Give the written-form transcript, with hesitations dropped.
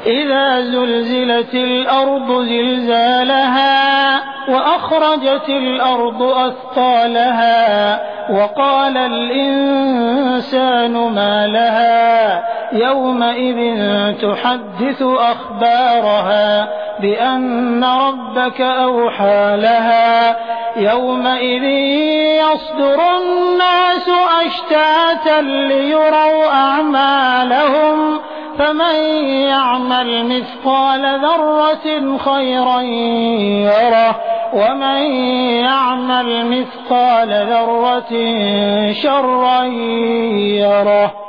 إذا زلزلت الأرض زلزالها وأخرجت الأرض أثقالها وقال الإنسان ما لها يومئذ تحدث أخبارها بأن ربك أوحى لها يومئذ يصدر الناس أشتاتا ليروا أعمالهم فمن يعمل مثقال ذرة خيرا يره ومن يعمل مثقال ذرة شرا يره.